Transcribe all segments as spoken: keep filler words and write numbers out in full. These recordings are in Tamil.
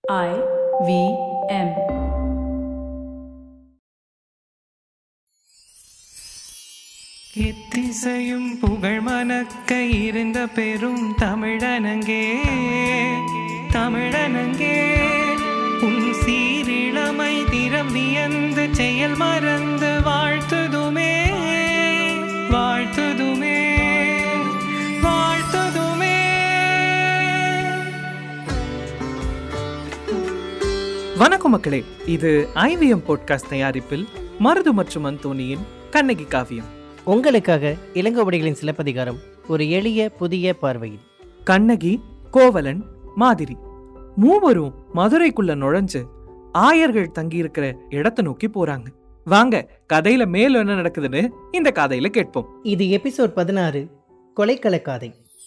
I V M. எத்திசையும் புகழ் மணக்க இருந்த பெரும் தமிழனங்கே தமிழனங்கே உன் சீரிழமை திறம் வியந்து செயல் மறந்து வாழ்த்துதுமே வாழ்த்துதுமே வாழ்த்துதுமே. வணக்கம் மக்களே, இது ஐ வி எம் பாட்காஸ்ட் தயாரிப்பில் மருது மற்றும் அந்தோனியின் கண்ணகி காவியம் உங்களுக்காக இளங்கோவடிகளின் சிலப்பதிகாரம் ஒரு எளிய புதிய பார்வையில். கண்ணகி, கோவலன், மாதிரி மூவரும் மதுரைக்குள்ள நுழைஞ்சு ஆயர்கள் தங்கியிருக்கிற இடத்தை நோக்கி போறாங்க. வாங்க கதையில மேல என்ன நடக்குதுன்னு இந்த கதையில கேட்போம். இது எபிசோட் பதினாறு, கொலைக்கள காதை.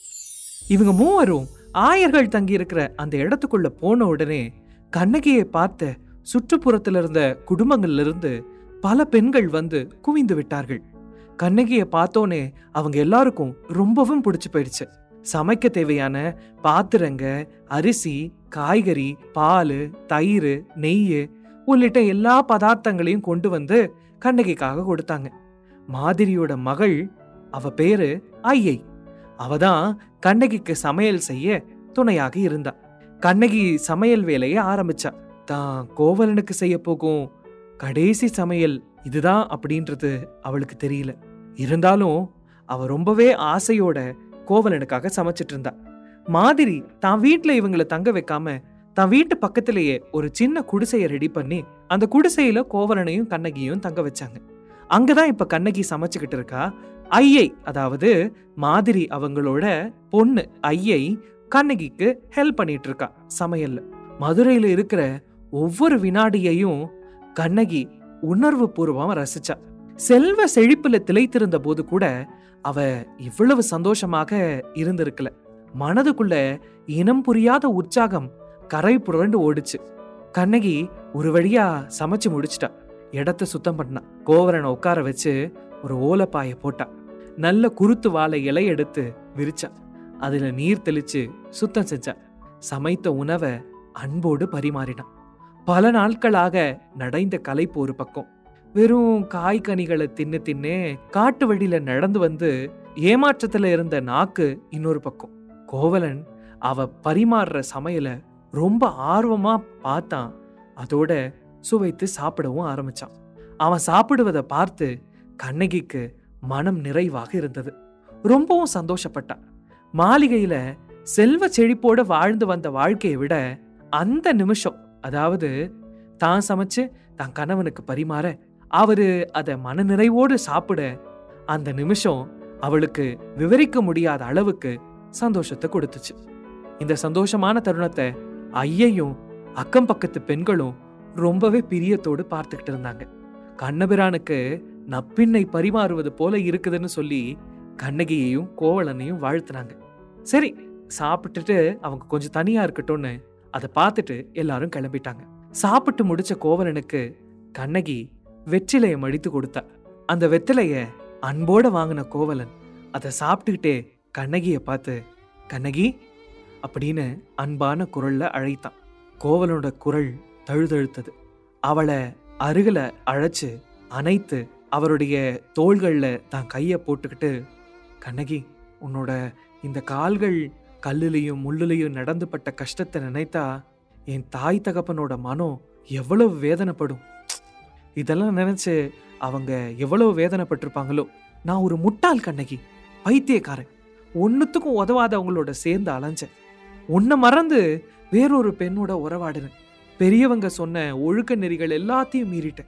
இவங்க மூவரும் ஆயர்கள் தங்கியிருக்கிற அந்த இடத்துக்குள்ள போன உடனே கண்ணகியை பார்த்த சுற்றுப்புறத்துல இருந்த குடும்பங்கள்ல இருந்து பல பெண்கள் வந்து குவிந்து விட்டார்கள். கண்ணகியை பார்த்தோன்னே அவங்க எல்லாருக்கும் ரொம்பவும் பிடிச்சு போயிடுச்சு. சமைக்க தேவையான பாத்திரங்க, அரிசி, காய்கறி, பால், தயிர், நெய் உள்ளிட்ட எல்லா பதார்த்தங்களையும் கொண்டு வந்து கண்ணகிக்காக கொடுத்தாங்க. மாதிரியோட மகள், அவ பேரு ஐயை. அவதான் கண்ணகிக்கு சமையல் செய்ய துணையாக இருந்தா. கண்ணகி சமையல் வேலையை ஆரம்பிச்சா. தான் கோவலனுக்கு செய்ய போகும் கடைசி சமையல் இதுதான் அப்படின்றது அவளுக்கு தெரியல. இருந்தாலும் அவ ரொம்பவே ஆசையோட கோவலனுக்காக சமைச்சிட்டு இருந்தா. மாதிரி தான் வீட்டுல இவங்களை தங்க வைக்காம தான் வீட்டு பக்கத்திலேயே ஒரு சின்ன குடிசையை ரெடி பண்ணி அந்த குடிசையில கோவலனையும் கண்ணகியும் தங்க வச்சாங்க. அங்கதான் இப்ப கண்ணகி சமைச்சுக்கிட்டு இருக்கா. ஐயை, அதாவது மாதிரி அவங்களோட பொண்ணு ஐயை கண்ணகிக்கு ஹெல்ப் பண்ணிட்டு இருக்கா சமையல்ல. மதுரையில இருக்கிற ஒவ்வொரு வினாடியையும் கண்ணகி உணர்வு பூர்வமா ரசிச்சா. செல்வ செழிப்புல திளைத்திருந்த போது கூட அவ இவ்வளவு சந்தோஷமாக இருந்திருக்கல. மனதுக்குள்ள இனம் புரியாத உற்சாகம் கரை புரண்டு ஓடுச்சு. கண்ணகி ஒரு வழியா சமைச்சு முடிச்சிட்டா. இடத்த சுத்தம் பண்ணா. கோவலனை உட்கார வச்சு ஒரு ஓலப்பாய போட்டா. நல்ல குருத்து வாழை இலை எடுத்து விரிச்சா. அதுல நீர் தெளிச்சு சுத்தம் செஞ்சா. சமைத்த உணவை அன்போடு பரிமாறினான். பல நாட்களாக நடைந்த களைப்பு ஒரு பக்கம். வெறும் காய்கனிகளை தின்னு தின்னே காட்டு வழியில நடந்து வந்து ஏமாற்றத்துல இருந்த நாக்கு இன்னொரு பக்கம். கோவலன் அவ பரிமாறுற சமையல ரொம்ப ஆர்வமா பார்த்தான். அதோட சுவைத்து சாப்பிடவும் ஆரம்பிச்சான். அவன் சாப்பிடுவதை பார்த்து கண்ணகிக்கு மனம் நிறைவாக இருந்தது. ரொம்பவும் சந்தோஷப்பட்டான். மாளிகையில செல்வ செழிப்போட வாழ்ந்து வந்த வாழ்க்கையை விட அந்த நிமிஷம், அதாவது தான் சமைச்சு தான் கணவனுக்கு பரிமாற அவரு அதை மன நிறைவோடு சாப்பிட, அந்த நிமிஷம் அவளுக்கு விவரிக்க முடியாத அளவுக்கு சந்தோஷத்தை கொடுத்துச்சு. இந்த சந்தோஷமான தருணத்தை ஐயையும் அக்கம் பக்கத்து பெண்களும் ரொம்பவே பிரியத்தோடு பார்த்துக்கிட்டு இருந்தாங்க. கண்ணபிரானுக்கு நப்பின்னை பரிமாறுவது போல இருக்குதுன்னு சொல்லி கண்ணகியையும் கோவலனையும் வாழ்த்துனாங்க. சரி, சாப்பிட்டுட்டு அவங்க கொஞ்சம் தனியா இருக்கட்டும்னு அதை பார்த்துட்டு எல்லாரும் கிளம்பிட்டாங்க. சாப்பிட்டு முடிச்ச கோவலனுக்கு கண்ணகி வெற்றிலையை மடித்து கொடுத்தா. அந்த வெற்றிலைய அன்போட வாங்கின கோவலன் அதை சாப்பிட்டுக்கிட்டே கண்ணகியை பார்த்து கண்ணகி அப்படின்னு அன்பான குரல்ல அழைத்தான். கோவலனோட குரல் தழுதழுத்தது. அவளை அருகில அழைச்சு அணைத்து அவருடைய தோள்கள்ல தான் கைய போட்டுக்கிட்டு, கண்ணகி, உன்னோட இந்த கால்கள் கல்லுலையும் முள்ளுலையும் நடந்து பட்ட கஷ்டத்தை நினைத்தா என் தாய் தகப்பனோட மனம் எவ்வளவு வேதனைப்படும். இதெல்லாம் நினைச்சு அவங்க எவ்வளவு வேதனைப்பட்டிருப்பாங்களோ. நான் ஒரு முட்டாள் கண்ணகி, பைத்தியக்காரன், ஒன்னுத்துக்கும் உதவாதவங்களோட சேர்ந்து அலைஞ்சேன். உன்னை மறந்து வேறொரு பெண்ணோட உறவாடுறேன். பெரியவங்க சொன்ன ஒழுக்க நெறிகள் எல்லாத்தையும் மீறிட்டேன்.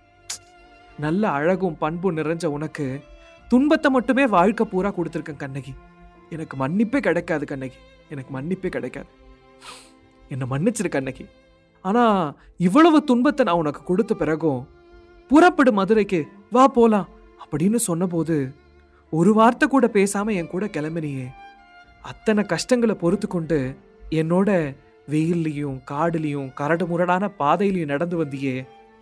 நல்ல அழகும் பண்பும் நிறைஞ்ச உனக்கு துன்பத்தை மட்டுமே வாழ்க்கை பூரா கொடுத்துருக்கேன் கண்ணகி. எனக்கு மன்னிப்பே கிடைக்காது கண்ணகி, எனக்கு மன்னிப்பே கிடைக்காது. என்னை மன்னிச்சிரு கண்ணகி. ஆனா இவ்வளவு துன்பத்தை நான் உனக்கு கொடுத்த பிறகும் புறப்படு மதுரைக்கு, வா போலாம் அப்படின்னு சொன்ன போது ஒரு வார்த்தை கூட பேசாம என் கூட கிளம்பினியே. அத்தனை கஷ்டங்களை பொறுத்து கொண்டு என்னோட வெயில்லையும் காடுலையும் கரடு முரடான பாதையிலையும் நடந்து வந்தியே.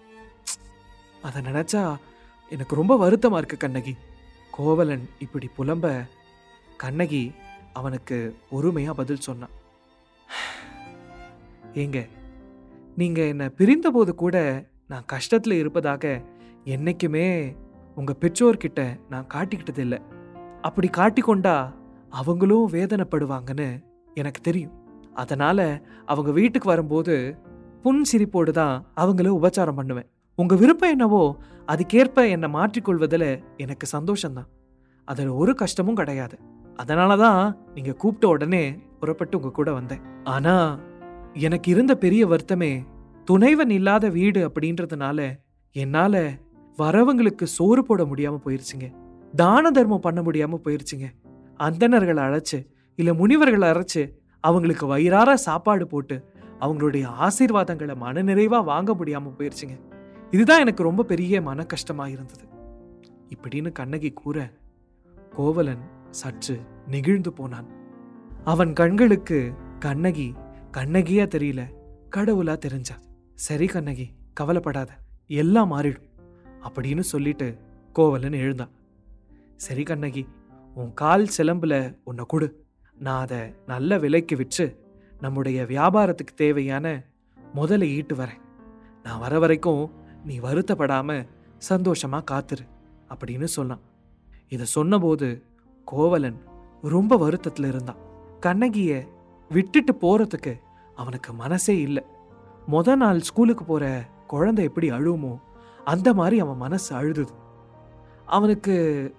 அதை நினைச்சா எனக்கு ரொம்ப வருத்தமா இருக்கு கண்ணகி. கோவலன் இப்படி புலம்ப கண்ணகி அவனுக்கு பொறுமையா பதில் சொன்னான். ஏங்க, நீங்க என்னை பிரிந்த போது கூட நான் கஷ்டத்துல இருப்பதாக என்னைக்குமே உங்க பெற்றோர்கிட்ட நான் காட்டிக்கிட்டது இல்லை. அப்படி காட்டிக்கொண்டா அவங்களும் வேதனைப்படுவாங்கன்னு எனக்கு தெரியும். அதனால அவங்க வீட்டுக்கு வரும்போது புன் சிரிப்போடு தான் அவங்கள உபச்சாரம் பண்ணுவேன். உங்க விருப்பம் என்னவோ அதுக்கேற்ப என்னை மாற்றிக்கொள்வதில் எனக்கு சந்தோஷம்தான். அதில் ஒரு கஷ்டமும் கிடையாது. அதனால தான் நீங்க கூப்பிட்ட உடனே புறப்பட்டு உங்க கூட வந்தேன். ஆனா எனக்கு இருந்த பெரிய வருத்தமே துணைவன் இல்லாத வீடு அப்படின்றதுனால என்னால வரவங்களுக்கு சோறு போட முடியாம போயிருச்சுங்க. தான தர்மம் பண்ண முடியாம போயிருச்சுங்க. அந்தணர்களை அழைச்சு இல்ல முனிவர்களை அழைச்சு அவங்களுக்கு வயிறார சாப்பாடு போட்டு அவங்களுடைய ஆசீர்வாதங்களை மன நிறைவா வாங்க முடியாம போயிருச்சுங்க. இதுதான் எனக்கு ரொம்ப பெரிய மன கஷ்டமா இருந்தது இப்படின்னு கண்ணகி கூற கோவலன் சற்று நெகிழ்ந்து போனான். அவன் கண்களுக்கு கண்ணகி கண்ணகியா தெரியல, கடவுளா தெரிஞ்சா. சரி கண்ணகி, கவலைப்படாத, எல்லாம் மாறிடும் அப்படின்னு சொல்லிட்டு கோவலன் எழுந்தான். சரி கண்ணகி, உன் கால் சிலம்புல உன்னை கொடு, நான் அதை நல்ல விலைக்கு விற்று நம்முடைய வியாபாரத்துக்கு தேவையான முதலை ஈட்டு வரேன். நான் வர வரைக்கும் நீ வருத்தப்படாம சந்தோஷமா காத்துரு அப்படின்னு சொன்னான். இதை சொன்னபோது கோவலன் ரொம்ப வருத்தத்துல இருந்தான். கண்ணகிய விட்டுட்டு போறதுக்கு அவனுக்கு மனசே இல்லை. முத நாள் ஸ்கூலுக்கு போற குழந்தை எப்படி அழுவுமோ அந்த மாதிரி அவன் மனசு அழுதுது. அவனுக்கு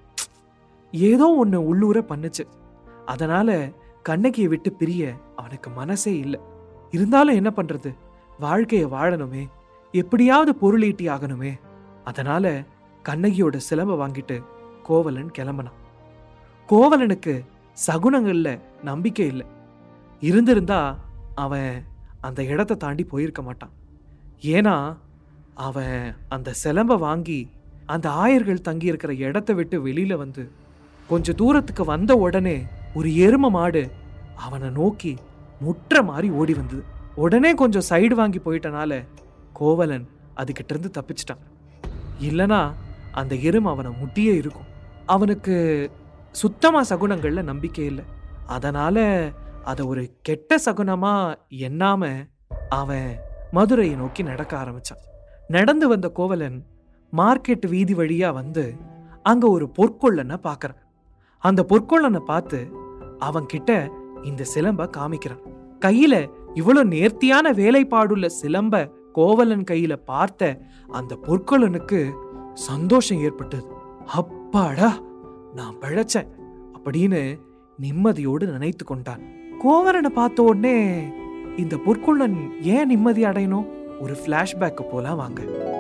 ஏதோ ஒன்று உள்ளூர பண்ணுச்சு. அதனால கண்ணகியை விட்டு பிரிய அவனுக்கு மனசே இல்லை. இருந்தாலும் என்ன பண்றது, வாழ்க்கையை வாழணுமே, எப்படியாவது பொருளீட்டி ஆகணுமே. அதனால கண்ணகியோட சிலம்ப வாங்கிட்டு கோவலன் கிளம்பினான். கோவலனுக்கு சகுனங்கள்ல நம்பிக்கை இல்லை. இருந்திருந்தா அவன் அந்த இடத்தை தாண்டி போயிருக்க மாட்டான். ஏன்னா அவன் அந்த சிலம்ப வாங்கி அந்த ஆயர்கள் தங்கி இருக்கிற இடத்த விட்டு வெளியில வந்து கொஞ்ச தூரத்துக்கு வந்த உடனே ஒரு எரும மாடு அவனை நோக்கி முற்ற மாதிரி ஓடி வந்தது. உடனே கொஞ்சம் சைடு வாங்கி போயிட்டனால கோவலன் அதுகிட்ட இருந்து தப்பிச்சிட்டான். இல்லனா அந்த எருமை அவனை முட்டியே இருக்கும். அவனுக்கு சுத்தமா சகுனங்கள்ல நம்பிக்கை இல்லை. அதனால அதை ஒரு கெட்ட சகுனமா எண்ணாம அவன் மதுரையை நோக்கி நடக்க ஆரம்பிச்சான். நடந்து வந்த கோவலன் மார்க்கெட் வீதி வழியா வந்து அங்க ஒரு பொற்கொள்ளனை பார்க்கறான். அந்த பொற்கொள்ளனை பார்த்து அவன் கிட்ட இந்த சிலம்ப காமிக்கிறான். கையில இவ்வளவு நேர்த்தியான வேலைப்பாடுள்ள சிலம்ப கோவலன் கையில பார்த்த அந்த பொற்கொள்ளனுக்கு சந்தோஷம் ஏற்பட்டது. அப்பாடா, நான் பிழைச்சேன் அப்படின்னு நிம்மதியோடு நினைத்து கொண்டான். கோவலனை பார்த்த உடனே இந்த பொற்கொள்ளன் ஏன் நிம்மதி அடையணும்? ஒரு பிளாஷ்பேக் போல வாங்க.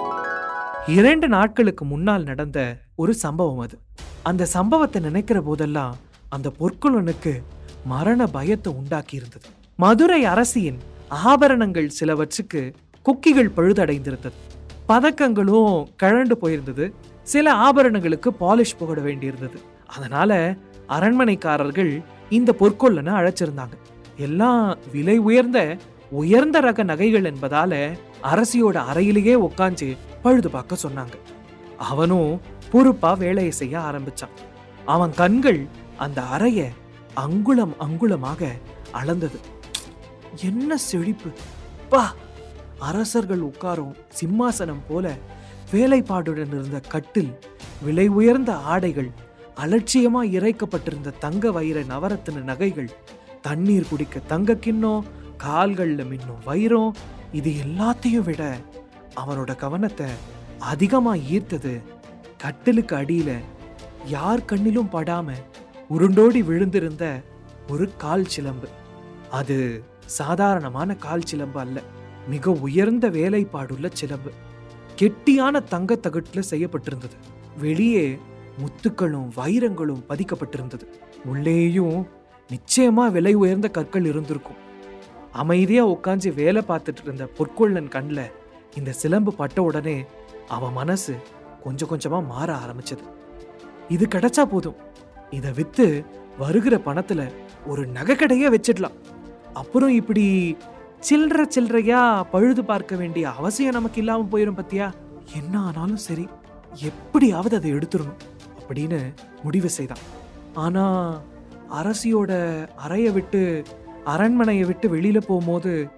இரண்டு நாட்களுக்கு முன்னால் நடந்த ஒரு சம்பவம் அது. அந்த சம்பவத்தை நினைக்கிற போதெல்லாம் அந்த பொற்கொள்ளனுக்கு மரண பயத்தை உண்டாக்கி இருந்தது. மதுரை அரசியின் ஆபரணங்கள் சிலவற்றுக்கு கொக்கிகள் பழுதடைந்திருந்தது. பதக்கங்களும் கழண்டு போயிருந்தது. சில ஆபரணங்களுக்கு பாலிஷ் போட வேண்டியிருந்தது. அதனால அரண்மனைக்காரர்கள் இந்த பொற்கொள்ளனை அழைச்சிருந்தாங்க. எல்லாம் விலை உயர்ந்த உயர்ந்த ரக நகைகள் என்பதால அரசியோட அறையிலேயே உட்காந்து பழுது பார்க்க சொன்னாங்க. அவனும் பொறுப்பா வேலையை செய்ய ஆரம்பிச்சான். அவன் கண்கள் அந்த அறைய அங்குலம் அங்குலமாக அளந்தது. என்ன செழிப்பு பா! அரசர்கள் உட்காரும் சிம்மாசனம் போல வேலைப்பாடுடன் இருந்த கட்டில், விலை உயர்ந்த ஆடைகள், அலட்சியமா இறைக்கப்பட்டிருந்த தங்க வைர நவரத்தின நகைகள், தண்ணீர் குடிக்க தங்க கிண்ணம், கால்கள்ல மின்னும் வைரம், இது எல்லாத்தையும் விட அவனோட கவனத்தை அதிகமா ஈர்த்தது கட்டிலுக்கு அடியில யார் கண்ணிலும் படாம உருண்டோடி விழுந்திருந்த ஒரு கால் சிலம்பு. அது சாதாரணமான கால் சிலம்பு அல்ல, மிக உயர்ந்த வேலைப்பாடுள்ள சிலம்பு. கெட்டியான தங்க தகட்டுல செய்யப்பட்டிருந்தது. வெளியே முத்துக்களும் வைரங்களும் பதிக்கப்பட்டிருந்தது. உள்ளேயும் நிச்சயமா விலை உயர்ந்த கற்கள் இருந்திருக்கும். அமைதியா உட்காந்து வேலை பார்த்துட்டு இருந்த பொற்கொள்ளன் கண்ல இந்த சிலம்பு பட்ட உடனே அவன் மனசு கொஞ்சம் கொஞ்சமா மாற ஆரம்பிச்சது. இது கிடைச்சா போதும், இதை வித்து வருகிற பணத்துல ஒரு நகை கடையே வச்சிடலாம். அப்புறம் இப்படி சில்லற சில்லறையா பழுது பார்க்க வேண்டிய அவசியம் நமக்கு இல்லாம போயிடும். பத்தியா, என்ன ஆனாலும் சரி, எப்படியாவது அதை எடுத்துடணும் அப்படின்னு முடிவு செய்தான். ஆனா அரசியோட அறையை விட்டு அரண்மனையை விட்டு வெளியில போகும்போது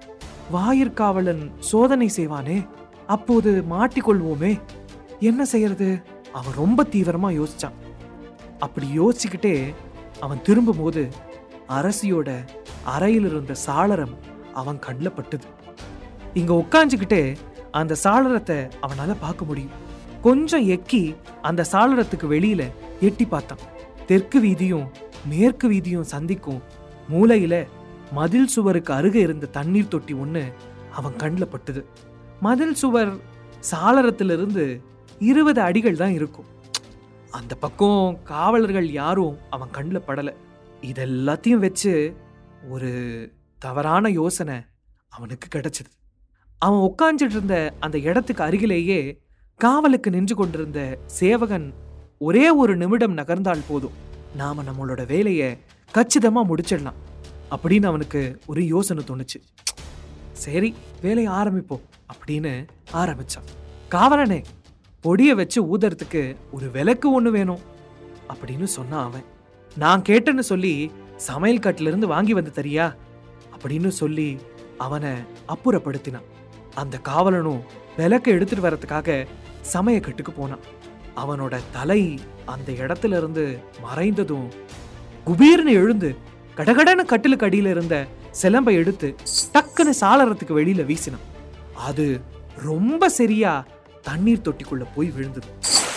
வாயிற்காவலன் சோதனை செய்வானே, அப்போது மாட்டிக்கொள்வோமே, என்ன செய்யறது? அவன் ரொம்ப தீவிரமா யோசிச்சான். அப்படி யோசிச்சுக்கிட்டே அவன் திரும்பும் போது அரசியோட அறையில் இருந்த சாளரம் அவன் கண்ணில் பட்டுது. இங்க உட்காந்துக்கிட்டே அந்த சாளரத்தை அவனால பார்க்க முடியும். கொஞ்சம் எக்கி அந்த சாளரத்துக்கு வெளியில எட்டி பார்த்தான். தெற்கு வீதியும் மேற்கு வீதியும் சந்திக்கும் மூலையில மதில் சுவருக்கு அருகே இருந்த தண்ணீர் தொட்டி ஒண்ணு அவன் கண்ணில் பட்டுது. மதில் சுவர் சாளரத்திலிருந்து இருபது அடிகள் தான் இருக்கும். அந்த பக்கம் காவலர்கள் யாரும் அவன் கண்ணில் படல. இதெல்லாத்தையும் வச்சு ஒரு தவறான யோசனை அவனுக்கு கிடைச்சது. அவன் உட்கார்ந்துட்டு இருந்த அந்த இடத்துக்கு அருகிலேயே காவலுக்கு நின்று கொண்டிருந்த சேவகன் ஒரே ஒரு நிமிடம் நகர்ந்தால் போதும், நாம நம்மளோட வேலையை கச்சிதமா முடிச்சிடலாம் அப்படின்னு அவனுக்கு ஒரு யோசனை தோணுச்சு. சரி, வேலையை ஆரம்பிப்போம் அப்படின்னு ஆரம்பிச்சான். காவலனே, பொடியை வச்சு ஊதுறதுக்கு ஒரு விளக்கு ஒண்ணு வேணும் அப்படின்னு சொன்னான் அவன். நான் கேட்டேன்னு சொல்லி சமையல் கட்டில இருந்து வாங்கி வந்து தரியா அப்படின்னு சொல்லி அவனை அப்புறப்படுத்தினான். அந்த காவலனும் விளக்கு எடுத்துட்டு வர்றதுக்காக சமையக்கட்டுக்கு போனான். அவனோட தலை அந்த இடத்துல இருந்து மறைந்ததும் குபீர்னு எழுந்து கடகடன கட்டிலுக்கு அடியில இருந்த சிலம்பை எடுத்து டக்குன்னு சாளரத்துக்கு வெளியில வீசினான். அது ரொம்ப சரியா தண்ணீர் தொட்டிக்குள்ள போய் விழுந்தது.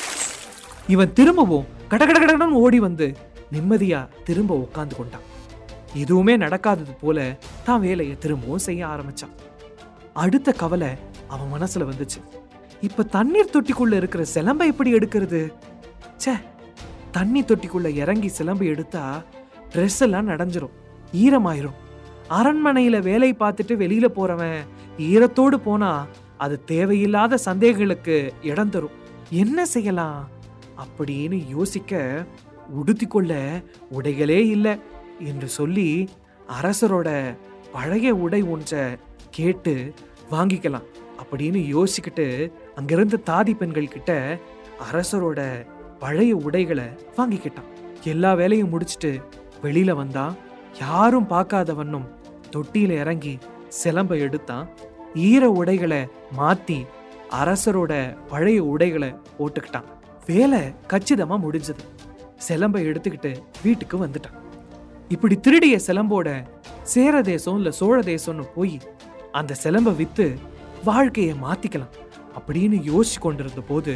இவன் திரும்பவும் கடகடகடன் ஓடி வந்து நிம்மதியா திரும்ப உட்கார்ந்து கொண்டான். எதுவுமே நடக்காதது போல தான் வேலையை திரும்பவும் செய்ய ஆரம்பிச்சான். அடுத்த கவலை அவன் மனசுல வந்துச்சு. இப்ப தண்ணீர் தொட்டிக்குள்ள இருக்கிற சிலம்பை எப்படி எடுக்கிறது? சே, தண்ணி தொட்டிக்குள்ள இறங்கி சிலம்பை எடுத்தா ட்ரெஸ் எல்லாம் நடைஞ்சிரும், ஈரமாயிரும். அரண்மனையில வேலை பார்த்துட்டு வெளியில போறவன் ஈரத்தோடு போனா அது தேவையில்லாத சந்தேகங்களுக்கு இடம் தரும். என்ன செய்யலாம் அப்படின்னு யோசிக்க, உடுத்திக்கொள்ள உடைகளே இல்லை என்று சொல்லி அரசரோட பழைய உடை ஒன்றை கேட்டு வாங்கிக்கலாம் அப்படின்னு யோசிச்சுக்கிட்டு அங்கிருந்த தாதி பெண்கள் கிட்ட அரசரோட பழைய உடைகளை வாங்கிக்கிட்டான். எல்லா வேலையும் முடிச்சுட்டு வெளியில வந்தா யாரும் பார்க்காதவண்ணும் தொட்டியில இறங்கி சிலம்பை எடுத்தான். ஈர உடைகளை மாத்தி அரசரோட பழைய உடைகளை போட்டுக்கிட்டான். வேலை கச்சிதமா முடிஞ்சது. சிலம்பை எடுத்துக்கிட்டு வீட்டுக்கு வந்துட்டான். இப்படி திருடிய சிலம்போட சேர தேசம் இல்ல சோழ தேசம்னு போய் அந்த சிலம்பை வித்து வாழ்க்கையை மாத்திக்கலாம் அப்படின்னு யோசிச்சு கொண்டிருந்த போது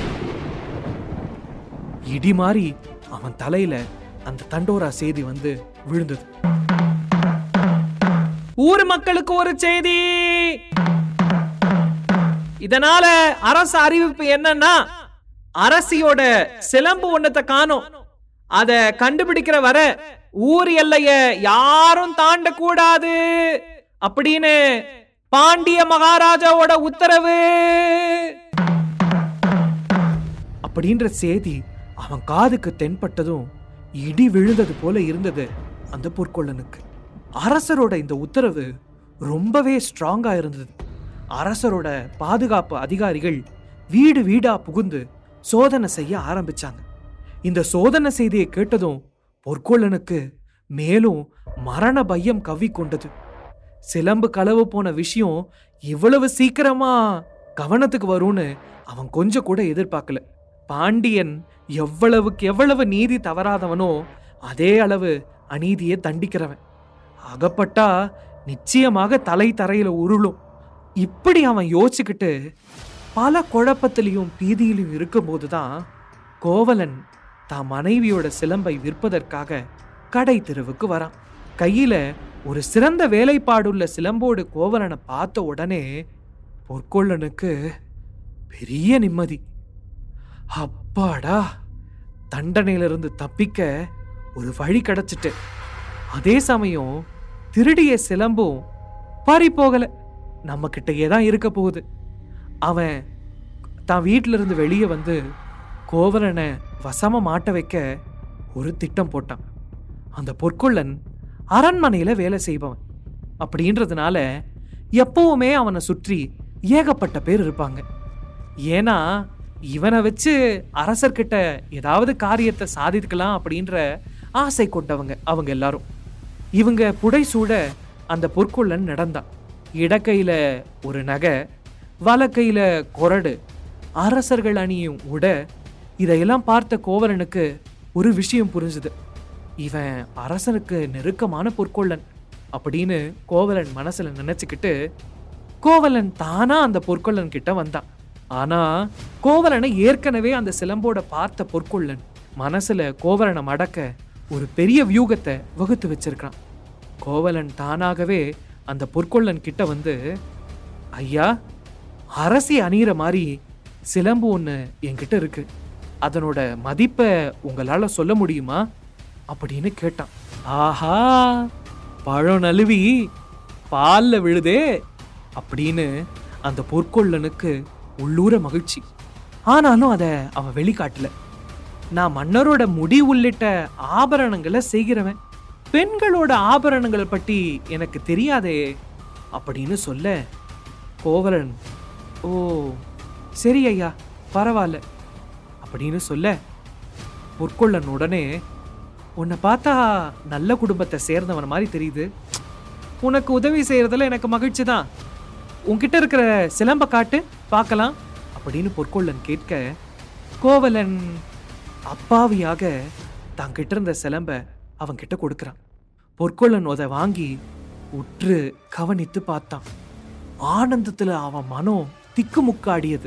இடி மாறி அவன் தலையில அந்த தண்டோரா செய்தி வந்து விழுந்தது. ஊர் மக்களுக்கு ஒரு செய்தி. இதனால அரசு அறிவிப்பு என்னன்னா, அரசியோட சிலம்பு ஒன்னத்தை காணோம். அத கண்டுபிடிக்கிற வர ஊர் எல்லைய யாரும் தாண்ட கூடாது அப்படின்னு பாண்டிய மகாராஜாவோட உத்தரவு அப்படின்ற செய்தி அவன் காதுக்கு தென்பட்டதும் இடி விழுந்தது போல இருந்தது அந்த பொற்கொள்ளனுக்கு. அரசரோட இந்த உத்தரவு ரொம்பவே ஸ்ட்ராங்கா இருந்தது. அரசரோட பாதுகாப்பு அதிகாரிகள் வீடு வீடா புகுந்து சோதனை செய்ய ஆரம்பிச்சாங்க. இந்த சோதனை செய்தியை கேட்டதும் பொற்கொள்ளனுக்கு மேலும் மரண பயம் கவ்வி கொண்டது. சிலம்பு களவு போன விஷயம் இவ்வளவு சீக்கிரமா கவனத்துக்கு வரும்னு அவன் கொஞ்சம் கூட எதிர்பார்க்கல. பாண்டியன் எவ்வளவுக்கு எவ்வளவு நீதி தவறாதவனோ அதே அளவு அநீதியை தண்டிக்கிறவன். அகப்பட்டா நிச்சயமாக தலை தரையில உருளும். இப்படி அவன் யோசிச்சுக்கிட்டு பல குழப்பத்திலையும் பீதியிலும் இருக்கும் போதுதான் கோவலன் தான் மனைவியோட சிலம்பை விற்பதற்காக கடை தெருவுக்கு வரான். கையில ஒரு சிறந்த வேலைப்பாடுள்ள சிலம்போடு கோவலனை பார்த்த உடனே பொற்கொள்ளனுக்கு பெரிய நிம்மதி. அப்பாடா, தண்டனையிலிருந்து தப்பிக்க ஒரு வழி கிடைச்சிட்டு. அதே சமயம் திருடிய சிலம்பும் பறி போகல, நம்ம கிட்டயே தான் இருக்க போகுது. அவன் தான் வீட்டில இருந்து வெளியே வந்து கோவலனை வசமா மாட்ட வைக்க ஒரு திட்டம் போட்டான். அந்த பொற்கொள்ளன் அரண்மனையில வேலை செய்பவன் அப்படின்றதுனால எப்பவுமே அவனை சுற்றி ஏகப்பட்ட பேர் இருப்பாங்க. ஏன்னா இவனை வச்சு அரசர்கிட்ட ஏதாவது காரியத்தை சாதிக்கலாம் அப்படின்ற ஆசை கொண்டவங்க அவங்க எல்லாரும். இவங்க புடைசூட அந்த பொற்கொள்ளன் நடந்தான். இடக்கையில ஒரு நகை, வலக்கையில கொரடு, அரசர்கள் அணியும் உட. இதையெல்லாம் பார்த்த கோவலனுக்கு ஒரு விஷயம் புரிஞ்சுது. இவன் அரசனுக்கு நெருக்கமான பொற்கொள்ளன் அப்படின்னு கோவலன் மனசுல நினைச்சுக்கிட்டு கோவலன் தானா அந்த பொற்கொள்ளன் கிட்ட வந்தான். ஆனா கோவலனை ஏற்கனவே அந்த சிலம்போட பார்த்த பொற்கொள்ளன் மனசுல கோவலனை மடக்க ஒரு பெரிய வியூகத்தை வகுத்து வச்சிருக்கான். கோவலன் தானாகவே அந்த பொற்கொள்ளன் கிட்ட வந்து, ஐயா, அரசி அணிகிற மாதிரி சிலம்பு ஒன்று என்கிட்ட இருக்கு, அதனோட மதிப்பை உங்களால சொல்ல முடியுமா அப்படின்னு கேட்டான். ஆஹா, பழம் நழுவி பால்ல விழுதே அப்படின்னு அந்த பொற்கொள்ளனுக்கு உள்ளூர மகிழ்ச்சி. ஆனாலும் அதை அவன் வெளிக்காட்டல. நான் மன்னரோட முடி உள்ளிட்ட ஆபரணங்களை செய்கிறவன், பெண்களோட ஆபரணங்களை பற்றி எனக்கு தெரியாதே அப்படின்னு சொல்ல கோவலன், ஓ சரி ஐயா, பரவாயில்ல அப்படின்னு சொல்ல பொற்கொள்ளன் உடனே, உன்னை பார்த்தா நல்ல குடும்பத்தை சேர்ந்தவன் மாதிரி தெரியுது, உனக்கு உதவி செய்யறதுல எனக்கு மகிழ்ச்சி தான், உன்கிட்ட இருக்கிற சிலம்ப காட்டு பார்க்கலாம் அப்படின்னு பொற்கொள்ளன் கேட்க கோவலன் அப்பாவியாக தங்கிட்ட இருந்த சிலம்ப அவன்கிட்ட கொடுக்கறான். பொற்கொள்ளன் அதை வாங்கி உற்று கவனித்து பார்த்தான். ஆனந்தத்துல அவன் மனம் திக்குமுக்காடியது.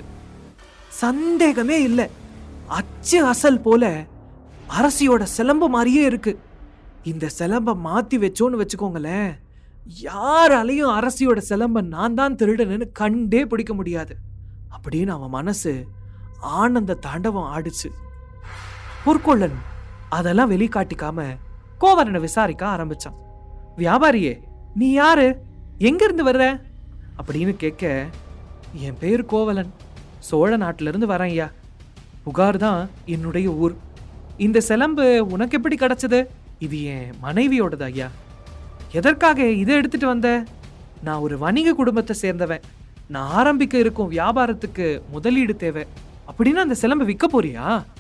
சந்தேகமே இல்லை, அச்சு அசல் போல அரசியோட சிலம்பு மாதிரியே இருக்கு. இந்த சிலம்ப மாத்தி வச்சோன்னு வச்சுக்கோங்களேன், யாராலையும் அரசியோட சிலம்ப நான் தான் திருடனு கண்டே பிடிக்க முடியாது அப்படின்னு அவன் மனசு ஆனந்த தாண்டவம் ஆடிச்சு. பொற்கொள்ளன் அதெல்லாம் வெளிக்காட்டிக்காம கோவலனை விசாரிக்க ஆரம்பிச்சான். வியாபாரியே, நீ யாரு, எங்க இருந்து வர்ற அப்படின்னு கேட்க, என் பேர் கோவலன், சோழ நாட்டில இருந்து வரேன் ஐயா, புகார் தான் என்னுடைய ஊர். இந்த சிலம்பு உனக்கு எப்படி கிடைச்சது? இது என் மனைவியோடது ஐயா. எதற்காக இதை எடுத்துட்டு வந்த? நான் ஒரு வணிக குடும்பத்தை சேர்ந்தவன், நான் ஆரம்பிக்க இருக்கும் வியாபாரத்துக்கு முதலீடு தேவை அப்படின்னு அந்த சிலம்பை விற்க போறியா?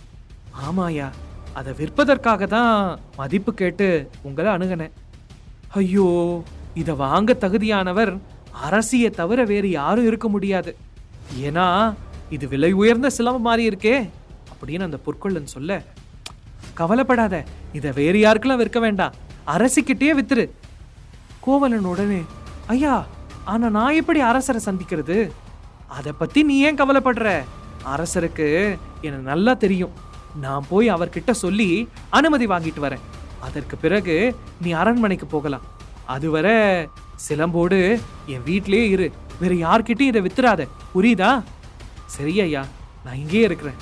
ஆமாயா, அதை விற்பதற்காக தான் மதிப்பு கேட்டு உங்களை அணுகினேன். ஐயோ, இதை வாங்க தகுதியானவர் அரசியை தவிர வேறு யாரும் இருக்க முடியாது, ஏன்னா இது விலை உயர்ந்த சிலம்பு மாதிரி இருக்கே அப்படின்னு அந்த பொற்கொள்ளன் சொல்ல, கவலைப்படாத, இதை வேறு யாருக்கெல்லாம் விற்க வேண்டாம், அரசிக்கிட்டே வித்துரு. கோவலன் உடனே, ஐயா, ஆனா நான் எப்படி அரசரை சந்திக்கிறது? அதை பத்தி நீ ஏன் கவலைப்படுற? அரசருக்கு எனக்கு நல்லா தெரியும், நான் போய் அவர்கிட்ட சொல்லி அனுமதி வாங்கிட்டு வரேன். அதற்கு பிறகு நீ அரண்மனைக்கு போகலாம். அதுவரை சிலம்போடு என் வீட்டிலே இரு, வேற யார்கிட்டையும் இதை வித்துறாத, புரியுதா? சரி ஐயா, நான் இங்கே இருக்கிறேன்.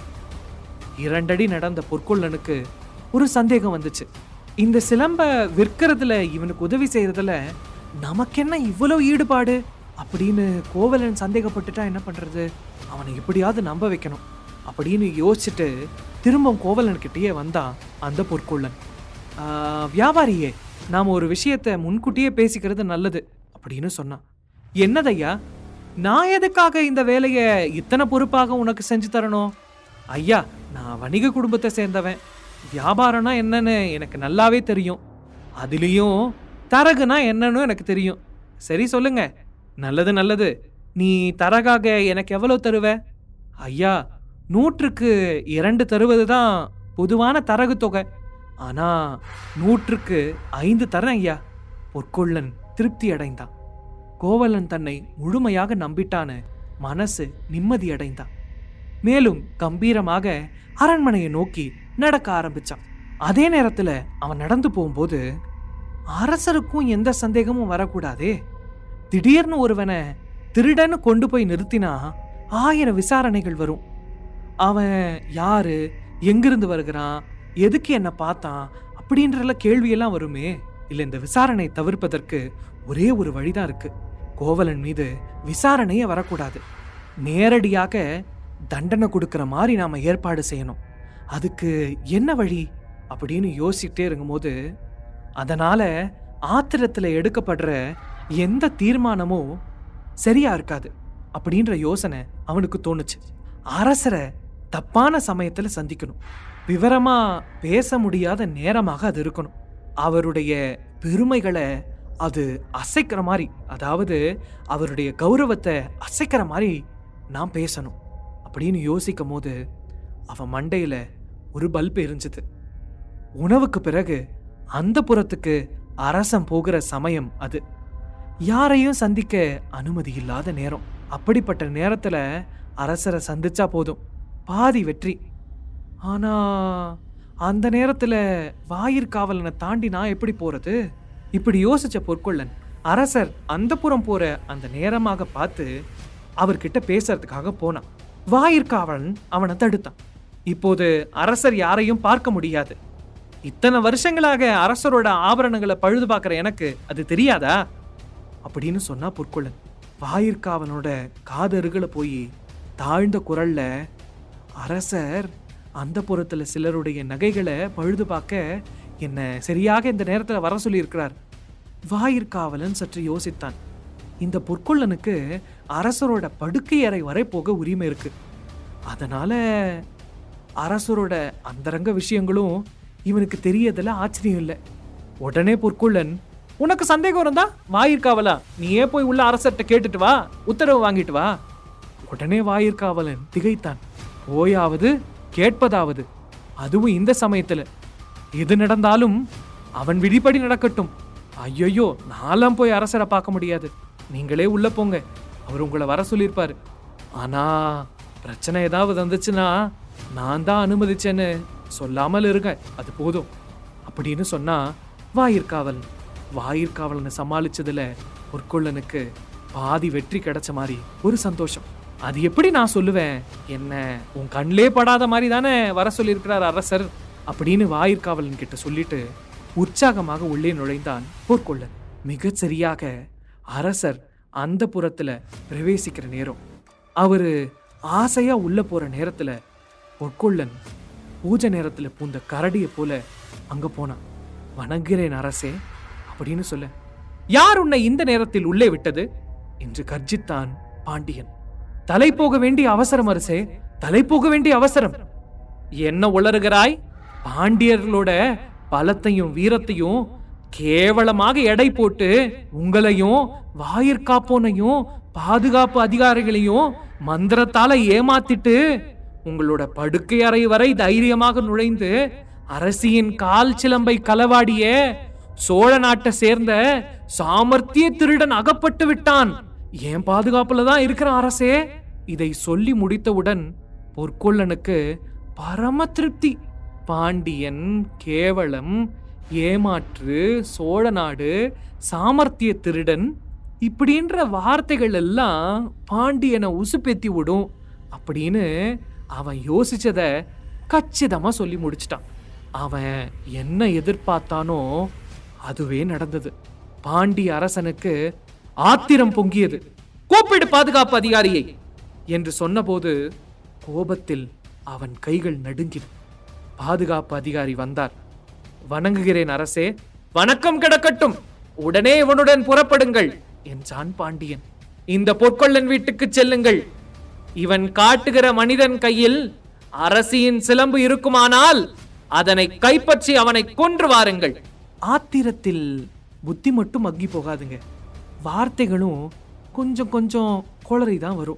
இரண்டடி நடந்த பொற்கொள்ளனுக்கு ஒரு சந்தேகம் வந்துச்சு. இந்த சிலம்ப விற்கிறதுல இவனுக்கு உதவி செய்யறதுல நமக்கு என்ன இவ்வளவு ஈடுபாடு அப்படின்னு கோவலன் சந்தேகப்பட்டுட்டா என்ன பண்றது? அவனை எப்படியாவது நம்ப வைக்கணும் அப்படின்னு யோசிச்சுட்டு திரும்ப கோவலன்கிட்டயே வந்தான் அந்த பொற்கொள்ளன். வியாபாரியே, நாம் ஒரு விஷயத்தை முன்கூட்டியே பேசிக்கிறது நல்லது அப்படின்னு சொன்னான். என்னதையா, நான் எதுக்காக இந்த வேலையை இத்தனை பொறுப்பாக உனக்கு செஞ்சு தரணும்? ஐயா, நான் வணிக குடும்பத்தை சேர்ந்தவன், வியாபாரம்னா என்னன்னு எனக்கு நல்லாவே தெரியும், அதுலேயும் தரகுனா என்னன்னு எனக்கு தெரியும். சரி சொல்லுங்க. நல்லது நல்லது, நீ தரகாக எனக்கு எவ்வளோ தருவ? ஐயா, நூற்றுக்கு இரண்டு தருவது தான் பொதுவான தரகு தொகை, ஆனா நூற்றுக்கு ஐந்து தரேன் ஐயா. பொற்கொள்ளன் திருப்தி அடைந்தான். கோவலன் தன்னை முழுமையாக நம்பிட்டான்னு மனசு நிம்மதி அடைந்தான். மேலும் கம்பீரமாக அரண்மனையை நோக்கி நடக்க ஆரம்பிச்சான். அதே நேரத்துல அவன் நடந்து போகும்போது அரசருக்கும் எந்த சந்தேகமும் வரக்கூடாதே. திடீர்னு ஒருவனை திருடன்னு கொண்டு போய் நிறுத்தினா ஆயிரம் விசாரணைகள் வரும். அவன் யாரு, எங்கிருந்து வருகிறான், எதுக்கு என்ன பார்த்தான் அப்படின்ற கேள்வியெல்லாம் வருமே. இல்லை, இந்த விசாரணை தவிர்ப்பதற்கு ஒரே ஒரு வழிதான் இருக்கு. கோவலன் மீது விசாரணையே வரக்கூடாது, நேரடியாக தண்டனை கொடுக்கிற மாதிரி நாம ஏற்பாடு செய்யணும். அதுக்கு என்ன வழி அப்படின்னு யோசிச்சுட்டே இருக்கும்போது, அதனால ஆத்திரத்துல எடுக்கப்படுற எந்த தீர்மானமும் சரியா இருக்காது அப்படின்ற யோசனை அவனுக்கு தோணுச்சு. அரசரை தப்பான சமயத்துல சந்திக்கணும், விவரமா பேச முடியாத நேரமாக அது இருக்கணும், அவருடைய பெருமைகளை அது அசைக்கிற மாதிரி, அதாவது அவருடைய கௌரவத்தை அசைக்கிற மாதிரி நான் பேசணும் அப்படின்னு யோசிக்கும் போது அவன் மண்டையில ஒரு பல்ப் எரிஞ்சது. உணவுக்கு பிறகு அந்த புறத்துக்கு அரசன் போகிற சமயம் அது. யாரையும் சந்திக்க அனுமதி இல்லாத நேரம். அப்படிப்பட்ட நேரத்துல அரசரை சந்திச்சா போதும், பாதி வெற்றி. ஆனா அந்த நேரத்துல வாயிற்காவலனை தாண்டி நான் எப்படி போறது? இப்படி யோசிச்ச பொற்கொள்ளன் அரசர் அந்த புறம் போற அந்த நேரமாக பார்த்து அவர்கிட்ட பேசுறதுக்காக போனான். வாயிற்காவலன் அவனை தடுத்தான். இப்போது அரசர் யாரையும் பார்க்க முடியாது. இத்தனை வருஷங்களாக அரசரோட ஆபரணங்களை பழுது பார்க்கிற எனக்கு அது தெரியாதா அப்படின்னு சொன்னா பொற்கொள்ளன். வாயிற்காவலனோட காதருகளை போய் தாழ்ந்த குரல்ல, அரசர் அந்த புறத்துல சிலருடைய நகைகளை பழுது பார்க்க என்ன சரியாக இந்த நேரத்துல வர சொல்லி இருக்கிறார். வாயிற்காவலன் சற்று யோசித்தான். இந்த பொற்கொள்ளனுக்கு அரசரோட படுக்கை அறை வரை போக உரிமை இருக்கு. அதனால அரசரோட அந்தரங்க விஷயங்களும் இவனுக்கு தெரியறதுல ஆச்சரியம் இல்லை. உடனே பொற்கொள்ளன், உனக்கு சந்தேகம் இருந்தா வாயிற்காவலா நீயே போய் உள்ள அரசர்கிட்ட கேட்டுட்டு வா, உத்தரவு வாங்கிட்டு வா. உடனே வாயிற்காவலன் திகைத்தான். போயாவது கேட்பதாவது, அதுவும் இந்த சமயத்துல? எது நடந்தாலும் அவன் விதிப்படி நடக்கட்டும். ஐயோ, நான்லாம் போய் அரசரை பார்க்க முடியாது, நீங்களே உள்ள போங்க, அவர் உங்களை வர சொல்லியிருப்பாரு. ஆனா பிரச்சனை ஏதாவது வந்துச்சுன்னா நான் தான் அனுமதிச்சேன்னு சொல்லாமல் இருங்க, அது போதும் அப்படின்னு சொன்னா வாயிற்காவலன். வாயிற்காவலனை சமாளிச்சதுல பொற்கொள்ளனுக்கு பாதி வெற்றி கிடைச்ச மாதிரி ஒரு சந்தோஷம். அது எப்படி நான் சொல்லுவேன், என்ன உன் கண்ணிலே படாத மாதிரி தானே வர சொல்லியிருக்கிறார் அரசர் அப்படின்னு வாயிற்காவலன் கிட்ட சொல்லிட்டு உற்சாகமாக உள்ளே நுழைந்தான் பொற்கொள்ளன். மிக சரியாக அரசர் அந்த புறத்துல பிரவேசிக்கிற நேரம், அவரு ஆசையா உள்ள போற நேரத்துல பொற்கொள்ளன் பூஜை நேரத்துல பூந்த கரடியை போல அங்க போனான். வணங்குகிறேன் அரசே அப்படின்னு சொல்ல, யார் உன்னை இந்த நேரத்தில் உள்ளே விட்டது என்று கர்ஜித்தான் பாண்டியன். தலை போக வேண்டிய அவசரம் அரசே, தலை போக வேண்டிய அவசரம். என்ன உளறுகிறாய்? பாண்டியர்களோட பலத்தையும் வீரத்தையும் கேவலமாக எடை போட்டு உங்களையும் வாயிற்காப்போனையும் பாதுகாப்பு அதிகாரிகளையும் மந்திரத்தால ஏமாத்திட்டு உங்களோட படுக்கை அறை வரை தைரியமாக நுழைந்து அரசியின் கால் சிலம்பை களவாடிய சோழ நாட்டை சேர்ந்த சாமர்த்திய திருடன் அகப்பட்டு விட்டான். ஏன் பாதுகாப்புல தான் இருக்கிற அரசே. இதை சொல்லி முடித்தவுடன் பொற்கொள்ளனுக்கு பரம திருப்தி. பாண்டியன் கேவலம், ஏமாற்று, சோழ நாடு, சாமர்த்திய திருடன் இப்படின்ற வார்த்தைகள் எல்லாம் பாண்டியனை உசுப்பேத்தி விடும் அப்படின்னு அவன் யோசிச்சத கச்சிதமா சொல்லி முடிச்சிட்டான். அவன் என்ன எதிர்பார்த்தானோ அதுவே நடந்தது. பாண்டிய அரசனுக்கு ஆத்திரம் பொங்கியது. கூப்பிடு பாதுகாப்பு அதிகாரியை என்று சொன்னபோது கோபத்தில் அவன் கைகள் நடுங்கின. பாதுகாப்பு அதிகாரி வந்தார். வணங்குகிறேன் அரசே. வணக்கம் கிடக்கட்டும், உடனே இவனுடன் புறப்படுங்கள் என்றான் பாண்டியன். இந்த பொற்கொள்ளன் வீட்டுக்கு செல்லுங்கள். இவன் காட்டுகிற மனிதன் கையில் அரசியின் சிலம்பு இருக்குமானால் அதனை கைப்பற்றி அவனை கொன்று வாருங்கள். ஆத்திரத்தில் புத்தி மட்டும் அக்கி போகாதுங்க, வார்த்தைகளும் கொஞ்சம் கொஞ்சம் குளறிதான் வரும்.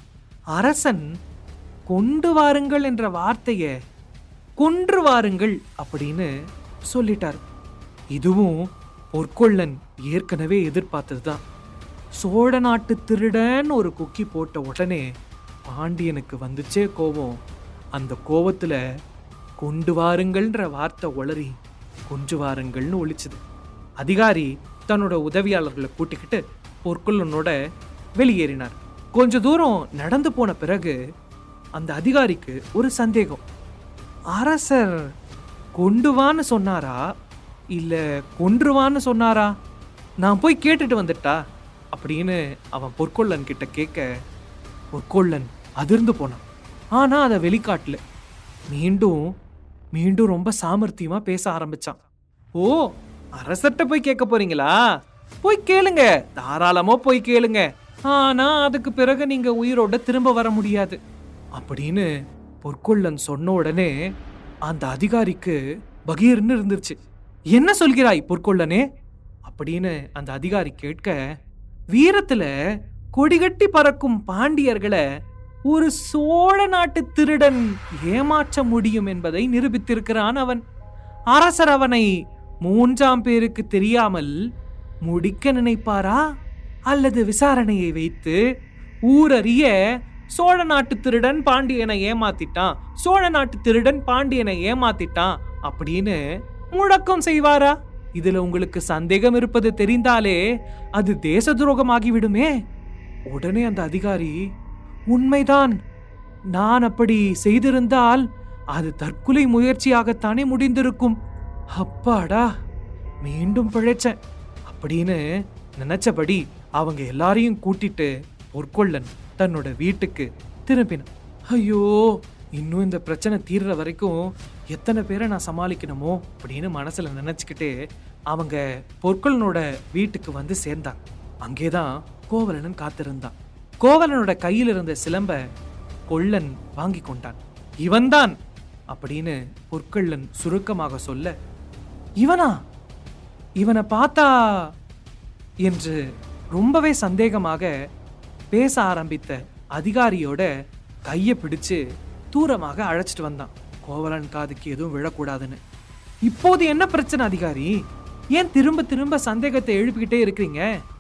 அரசன் கொண்டு வாருங்கள் என்ற வார்த்தைய கொன்று வாருங்கள் அப்படின்னு சொல்லிட்டார். இதுவும் பொற்கொள்ளன் ஏற்கனவே எதிர்பார்த்ததுதான். சோழ நாட்டு திருடன் ஒரு குக்கி போட்ட உடனே பாண்டியனுக்கு வந்துச்சே கோபம். அந்த கோபத்துல கொண்டு வாருங்கள்ன்ற வார்த்தை உளறி கொஞ்சு வாருங்கள்னு ஒழிச்சுது. அதிகாரி தன்னோட உதவியாளர்களை கூட்டிக்கிட்டு பொற்கொள்ளனோட வெளியேறினார். கொஞ்ச தூரம் நடந்து போன பிறகு அந்த அதிகாரிக்கு ஒரு சந்தேகம். அரசர் கொண்டுவான்னு சொன்னாரா இல்ல கொன்றுவான்னு சொன்னாரா? நான் போய் கேட்டுட்டு வந்துட்டா அப்படின்னு அவன் பொற்கொள்ளன் கிட்ட கேட்க பொற்கொள்ளன் அதிர்ந்து போனான். ஆனா அதை வெளிக்காட்டல. மீண்டும் மீண்டும் ரொம்ப சாமர்த்தியமா பேச ஆரம்பிச்சான். ஓ, அரசர்கிட்ட போய் கேட்க போறீங்களா? போய் கேளுங்க, தாராளமா போய் கேளுங்க. ஆனா அதுக்கு பிறகு நீங்க உயிரோட திரும்ப வர முடியாது அப்படின்னு பொற்கொள்ளன் சொன்ன உடனே அந்த அதிகாரிக்கு பகீர்னு இருந்துருச்சு. என்ன சொல்கிறாய் பொற்கொள்ளனே? அப்படின்னு அந்த அதிகாரி கேட்க, வீரத்துல கொடிகட்டி பறக்கும் பாண்டியர்களை ஒரு சோழ நாட்டு திருடன் ஏமாற்ற முடியும் என்பதை நிரூபித்திருக்கிறான் அவன். அரசர் அவனை மூன்றாம் பேருக்கு தெரியாமல் முடிக்க நினைப்பாரா, அல்லது விசாரணையை வைத்து ஊரறிய சோழ நாட்டு திருடன் பாண்டியனை ஏமாத்திட்டான், சோழ நாட்டு திருடன் பாண்டியனை ஏமாத்திட்டான் அப்படின்னு முழக்கம் செய்வாரா? இதுல உங்களுக்கு சந்தேகம் இருப்பது தெரிந்தாலே அது தேச துரோகமாகிவிடுமே. உடனே அந்த அதிகாரி, உண்மைதான், நான் அப்படி செய்திருந்தால் அது தற்கொலை முயற்சியாகத்தானே முடிந்திருக்கும். அப்பாடா, மீண்டும் பிழைச்சேன் அப்படின்னு நினைச்சபடி அவங்க எல்லாரையும் கூட்டிட்டு பொற்கொள்ளன் தன்னோட வீட்டுக்கு திரும்பினான். ஐயோ, இன்னும் இந்த பிரச்சனை தீர்ற வரைக்கும் எத்தனை பேரை நான் சமாளிக்கணுமோ அப்படின்னு மனசுல நினைச்சுக்கிட்டே அவங்க பொற்கொள்ளனோட வீட்டுக்கு வந்து சேர்ந்தாங்க. அங்கேதான் கோவலன் காத்திருந்தான். கோவலனோட கையில் இருந்த சிலம்ப கொள்ளன் வாங்கி கொண்டான். இவன்தான் அப்படின்னு பொற்கொள்ளன் சுருக்கமாக சொல்ல, இவனா, இவனை பார்த்தா என்று ரொம்பவே சந்தேகமாக பேச ஆரம்பித்த அதிகாரியோட கையை பிடிச்சு தூரமாக அழைச்சிட்டு வந்தான். கோவலன் காதுக்கு எதுவும் விழக்கூடாதுன்னு. இப்போது என்ன பிரச்சனை அதிகாரி? ஏன் திரும்ப திரும்ப சந்தேகத்தை எழுப்பிக்கிட்டே இருக்கிறீங்க?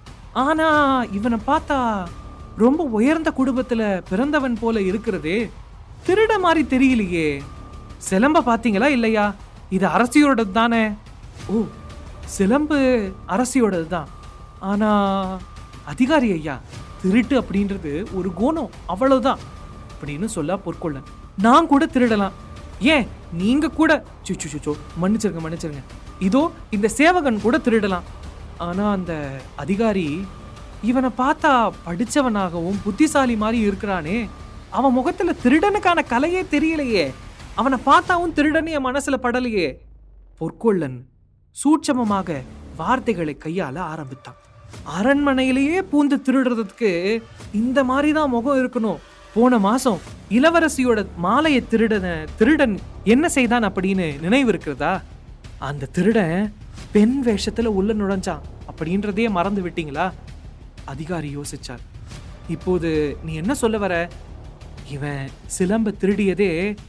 ஆனா இவனை பார்த்தா ரொம்ப உயர்ந்த குடும்பத்துல பிறந்தவன் போல இருக்கிறதே, திருட மாதிரி தெரியலையே. சிலம்ப பாத்தீங்களா இல்லையா? இது அரசியோடது தானே? ஓ, சிலம்பு அரசியோடது தான். ஆனா அதிகாரி ஐயா, திருட்டு அப்படின்றது ஒரு குணம், அவ்வளவுதான் அப்படின்னு சொல்ல பொற்கொள்ளன், நான் கூட திருடலாம், ஏன் நீங்க கூட சுச்சு சுச்சோ மன்னிச்சிருங்க மன்னிச்சிருங்க இதோ இந்த சேவகன் கூட திருடலாம். ஆனா அந்த அதிகாரி, இவனை பார்த்தா படிச்சவனாகவும் புத்திசாலி மாதிரி இருக்கிறானே, அவன் முகத்துல திருடனுக்கான கலையே தெரியலையே, அவனை பார்த்தாவும் திருடனே என் மனசுல படலையே. பொற்கொள்ளன் சூட்சமமாக வார்த்தைகளை கையாள ஆரம்பித்தான். அரண்மனையிலேயே பூந்து திருடுறதுக்கு இந்த மாதிரிதான் முகம் இருக்கணும். போன மாசம் இளவரசியோட மாலையை திருடன திருடன் என்ன செய்தான் அப்படின்னு நினைவு இருக்கிறதா? அந்த திருடன் பெண் வேஷத்துல உள்ள நுழைஞ்சான் அப்படின்றதையே மறந்து விட்டீங்களா? அதிகாரி யோசிச்சார். இப்போது நீ என்ன சொல்ல வர? இவன் சிலம்ப திருடியதே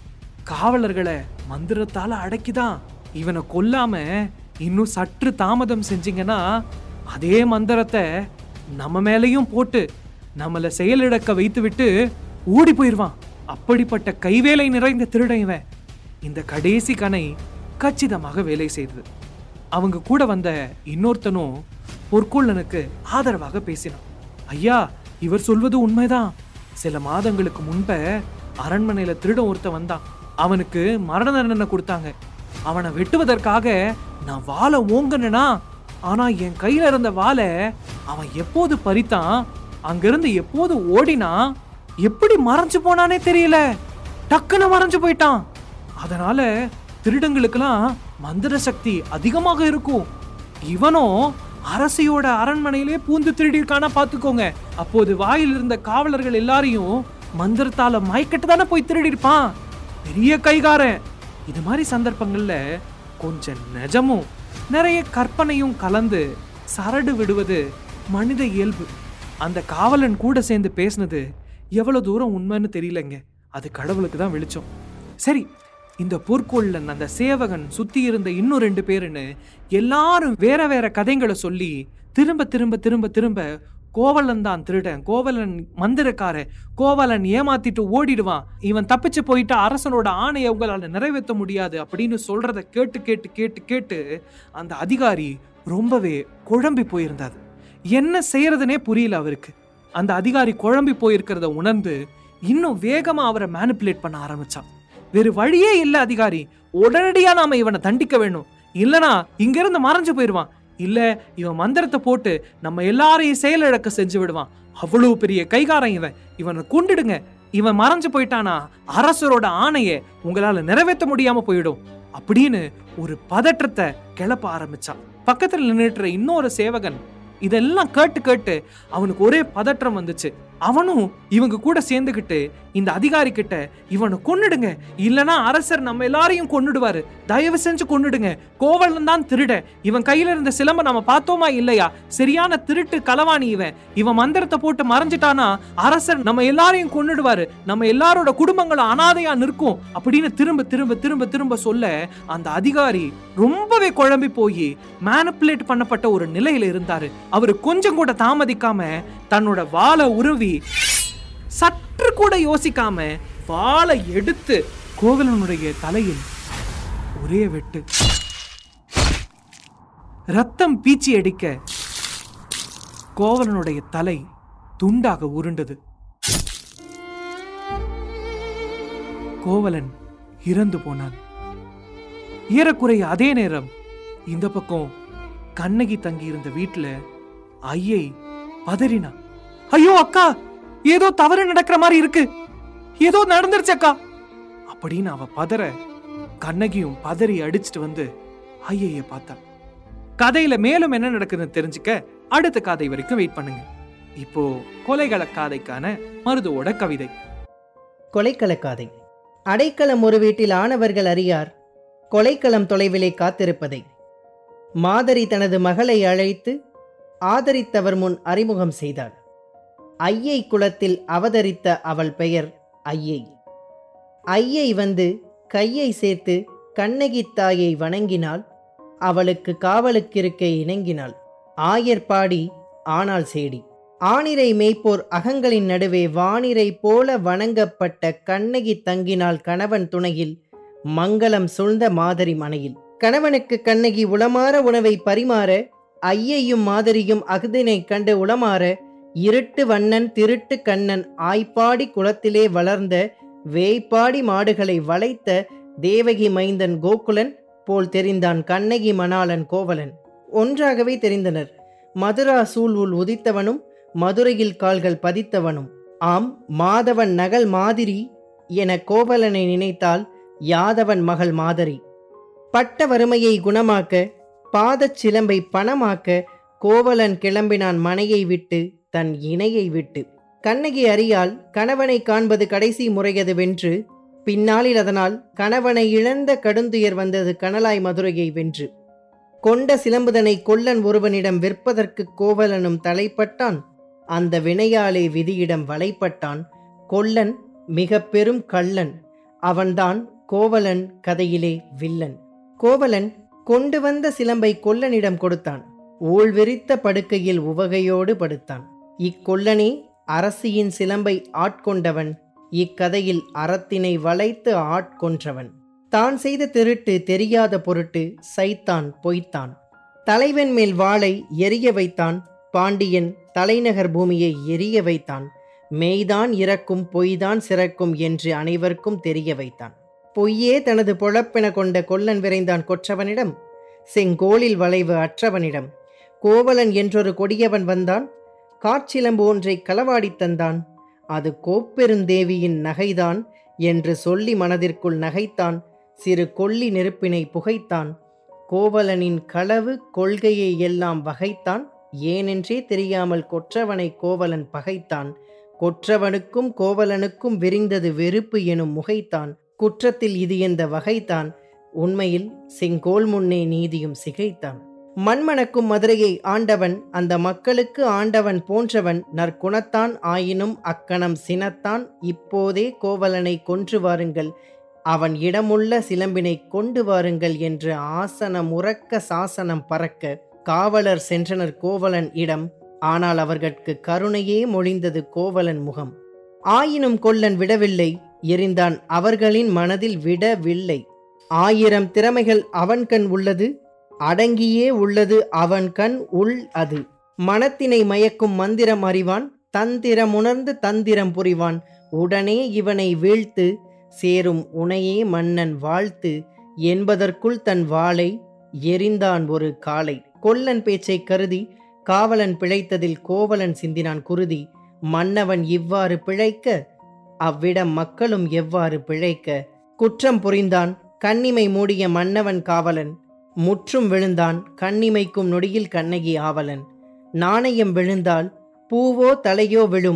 காவலர்களை மந்திரத்தால அடக்கிதான். இவனை கொல்லாம இன்னும் சற்று தாமதம் செஞ்சீங்கன்னா அதே மந்திரத்தை நம்ம மேலையும் போட்டு நம்மள செயலிழக்க வைத்து விட்டு ஓடி போயிடுவான். அப்படிப்பட்ட கைவேலை நிறைந்த திருடன் இவன். இந்த கடைசி கணை கச்சிதமாக வேலை செய்தது. அவங்க கூட வந்த இன்னொருத்தனும் பொற்கொள்ளனுக்கு ஆதரவாக பேசினான். ஐயா, இவர் சொல்வது உண்மைதான். சில மாதங்களுக்கு முன்ப அரண்மனையில திருடன் ஒருத்தன் வந்தான். அவனுக்கு மரண தண்டனை கொடுத்தாங்க. அவனை வெட்டுவதற்காக நான் வாளை ஓங்கினா, ஆனா என் கையில இருந்த வாளை அவன் எப்போது பறித்தான், அங்கிருந்து எப்போது ஓடினா, எப்படி மறைஞ்சு போனானே தெரியல, டக்குன்னு மறைஞ்சு போயிட்டான். அதனால திருடங்களுக்கெல்லாம் மந்திர சக்தி அதிகமாக இருக்கும். இவனும் அரசியோட அரண்மனையிலே பூந்து திருடிருக்கானா பாத்துக்கோங்க. அப்போது வாயில் இருந்த காவலர்கள் எல்லாரையும் மந்திரத்தால மயக்கிட்டு தானே போய் திருடிருப்பான். பெரிய கைகாரன். இது மாதிரி சந்தர்ப்பங்கள்ல கொஞ்சம் நிஜமும் நிறைய கற்பனையும் கலந்து சரடு விடுவது மனித இயல்பு. அந்த காவலன் கூட சேர்ந்து பேசினது எவ்வளவு தூரம் உண்மைன்னு தெரியலங்க. அது கடவுளுக்கு தான் வெளிச்சம். சரி, இந்த பொற்கொள்ளன், அந்த சேவகன், சுத்தி இருந்த இன்னும் ரெண்டு பேருன்னு எல்லாரும் வேற வேற கதைகளை சொல்லி திரும்ப திரும்ப திரும்ப திரும்ப கோவலன் தான் திருடன், கோவலன் மந்திரக்காரன், கோவலன் ஏமாத்திட்டு ஓடிடுவான், இவன் தப்பிச்சு போயிட்டு அரசனோட ஆணையை உங்களால நிறைவேற்ற முடியாது அப்படின்னு சொல்றத கேட்டு கேட்டு கேட்டு கேட்டு அந்த அதிகாரி ரொம்பவே குழம்பி போயிருந்தாரு. என்ன செய்யறதுனே புரியல அவருக்கு. அந்த அதிகாரி குழம்பி போயிருக்கிறத உணர்ந்து இன்னும் வேகமா அவரை மேனிப்புலேட் பண்ண ஆரம்பிச்சான். வேறு வழியே இல்ல அதிகாரி, உடனடியா நாம இவனை தண்டிக்க வேணும், இல்லனா இங்க இருந்து மறைஞ்சு போயிடுவான், இல்ல இவன் மந்திரத்தை போட்டு நம்ம எல்லாரையும் செயலிழக்க செஞ்சு விடுவான், அவ்வளவு பெரிய கைகாரன் இவன், இவனை கொண்டுடுங்க, இவன் மறைஞ்சு போயிட்டானா அரசரோட ஆணையை உங்களால நிறைவேற்ற முடியாம போயிடும் அப்படின்னு ஒரு பதற்றத்தை கிளப்ப ஆரம்பிச்சான். பக்கத்துல நின்றுட்டு இன்னொரு சேவகன் இதெல்லாம் கேட்டு கேட்டு அவனுக்கு ஒரே பதற்றம் வந்துச்சு. அவனும் இவங்க கூட சேர்ந்துகிட்டு இந்த அதிகாரி கிட்ட இவனை கொன்னுடுங்க, இல்லனா அரசர் நம்ம எல்லாரையும் கொன்னுடுவாரு, தயவு செஞ்சு கொன்னுடுங்க, கோவலன் தான் திருட, இவன் கையில இருந்த சிலம்ப நம்ம பார்த்தோமா இல்லையா, சரியான திருட்டு களவாணி இவன், இவன் மந்திரத்தை போட்டு மறைஞ்சிட்டானா அரசர் நம்ம எல்லாரையும் கொன்னுடுவாரு, நம்ம எல்லாரோட குடும்பங்களும் அனாதையா நிற்கும் அப்படின்னு திரும்ப திரும்ப திரும்ப திரும்ப சொல்ல அந்த அதிகாரி ரொம்பவே குழம்பி போய் மேனிபுலேட் பண்ணப்பட்ட ஒரு நிலையில இருந்தாரு. அவரு கொஞ்சம் கூட தாமதிக்காம தன்னோட வாளை உருவி சற்று கூட யோசிக்காம வாளை எடுத்து கோவலனுடைய தலையில் ஒரே வெட்டு. ரத்தம் பீச்சி அடிக்க கோவலனுடைய தலை துண்டாக உருண்டது. கோவலன் இறந்து போனான். ஏறக்குறைய அதே நேரம் இந்த பக்கம் கண்ணகி தங்கி இருந்த வீட்டுல ஐயை பதறினா. ஐயோ அக்கா, ஏதோ தவறு நடக்கிற மாதிரி இருக்கு, ஏதோ நடந்துருச்சு அக்கா அப்படின்னு அவ பதற கண்ணகியும் பதறி அடிச்சுட்டு வந்து ஐயைய பார்த்தா. கதையில மேலும் என்ன நடக்குதுன்னு தெரிஞ்சுக்க அடுத்த கதை வரைக்கும் வெயிட் பண்ணுங்க. இப்போ கொலைகள காதைக்கான மருதுவோட கவிதை. கொலைக்கள காதை. அடைக்கலம் ஒரு வீட்டில் ஆனவர்கள் அறியார், கொலைக்களம் தொலைவிலே காத்திருப்பதை. மாதரி தனது மகளை அழைத்து ஆதரித்தவர் முன் அறிமுகம் செய்தாள். ஐயை குலத்தில் அவதரித்த அவள் பெயர் ஐயை. ஐயை வந்து கையை சேர்த்து கண்ணகி தாயை வணங்கினாள். அவளுக்கு காவலுக்கிருக்க இணங்கினாள். ஆயர் பாடி ஆனால் சேடி. ஆணிரை மேய்ப்போர் அகங்களின் நடுவே வானிரை போல வணங்கப்பட்ட கண்ணகி தங்கினாள் கணவன் துணையில் மங்களம் சூழ்ந்த மாதரி மனையில். கணவனுக்கு கண்ணகி உளமாற உணவை பரிமாற ஐயையும் மாதரியும் அகுதினை கண்டு உளமாற இருட்டு வண்ணன் திருட்டு கண்ணன் ஆய்ப்பாடி குளத்திலே வளர்ந்த வேய்ப்பாடி மாடுகளை வளைத்த தேவகி மைந்தன் கோகுலன் போல் தெரிந்தான் கண்ணகி மணாளன் கோவலன். ஒன்றாகவே தெரிந்தனர். மதுரா சூழ் உள் உதித்தவனும் மதுரையில் கால்கள் பதித்தவனும். ஆம், மாதவன் நகல் மாதிரி என கோவலனை நினைத்தால் யாதவன் மகள் மாதரி. பட்ட வறுமையை குணமாக்க பாதச் சிலம்பை பணமாக்க கோவலன் கிளம்பினான் மனையை விட்டு தன் இணையை விட்டு. கண்ணகி அறியால் கணவனை காண்பது கடைசி முறையது வென்று, பின்னாளில் அதனால் கணவனை இழந்த கடுந்துயர் வந்தது கனலாய் மதுரையை வென்று. கொண்ட சிலம்புதனை கொல்லன் ஒருவனிடம் விற்பதற்கு கோவலனும் தலைப்பட்டான். அந்த வினையாலே விதியிடம் வலைப்பட்டான். கொல்லன் மிக பெரும் கள்ளன், அவன்தான் கோவலன் கதையிலே வில்லன். கோவலன் கொண்டு வந்த சிலம்பை கொல்லனிடம் கொடுத்தான். ஊழ் விரித்த படுக்கையில் உவகையோடு படுத்தான். இக்கொல்லனே அரசியின் சிலம்பை ஆட்கொண்டவன், இக்கதையில் அறத்தினை வளைத்து ஆட்கொன்றவன். தான் செய்த திருட்டு தெரியாத பொருட்டு சைத்தான் பொய்த்தான். தலைவன் மேல் வாளை எரிய வைத்தான். பாண்டியன் தலைநகர் பூமியை எரிய வைத்தான். மெய்தான் இறக்கும் பொய்தான் சிறக்கும் என்று அனைவருக்கும் தெரிய வைத்தான். பொய்யே தனது பொழப்பென கொண்ட கொல்லன் விரைந்தான் கொற்றவனிடம், செங்கோலில் வளைவு அற்றவனிடம். கோவலன் என்றொரு கொடியவன் வந்தான். காற்சிலம்பு ஒன்றை களவாடி தந்தான். அது கோப்பெருந்தேவியின் நகைதான் என்று சொல்லி மனதிற்குள் நகைத்தான். சிறு கொல்லி நெருப்பினை புகைத்தான். கோவலனின் களவு கொள்கையை எல்லாம் வகைத்தான். ஏனென்றே தெரியாமல் கொற்றவனை கோவலன் பகைத்தான். கொற்றவனுக்கும் கோவலனுக்கும் விரிந்தது வெறுப்பு எனும் முகைத்தான். குற்றத்தில் இது எந்த வகைத்தான். உண்மையில் செங்கோல் முன்னே நீதியும் சிகைத்தான். மண்மணக்கும் மதுரையை ஆண்டவன், அந்த மக்களுக்கு ஆண்டவன் போன்றவன் நற்குணத்தான். ஆயினும் அக்கணம் சினத்தான். இப்போதே கோவலனை கொன்று வாருங்கள், அவன் இடமுள்ள சிலம்பினை கொண்டு வாருங்கள் என்று ஆசனம் உறக்க சாசனம் பறக்க காவலர் சென்றனர் கோவலன் இடம். ஆனால் அவர்களுக்கு கருணையே மொழிந்தது கோவலன் முகம். ஆயினும் கொல்லன் விடவில்லை, எரிந்தான் அவர்களின் மனதில் விடவில்லை. ஆயிரம் திறமைகள் அவன் கண் உள்ளது, அடங்கியே உள்ளது அவன் கண் உள் அது. மனத்தினை மயக்கும் மந்திரம் அறிவான், தந்திரம் உணர்ந்து தந்திரம் புரிவான். உடனே இவனை வீழ்த்து, சேரும் உனையே மன்னன் வாழ்த்து என்பதற்குள் தன் வாளை எரிந்தான் ஒரு காலை. கொல்லன் பேச்சை கருதி காவலன் பிழைத்ததில் கோவலன் சிந்தினான் குருதி. மன்னவன் இவ்வாறு பிழைக்க அவ்விடம் மக்களும் எவ்வாறு பிழைக்க. குற்றம் புரிந்தான் கண்ணிமை மூடிய மன்னவன் காவலன். முற்றும் விழுந்தான் கண்ணிமைக்கும் நொடியில் கண்ணகி ஆவலன். நாணயம் விழுந்தால் பூவோ தலையோ விழும்,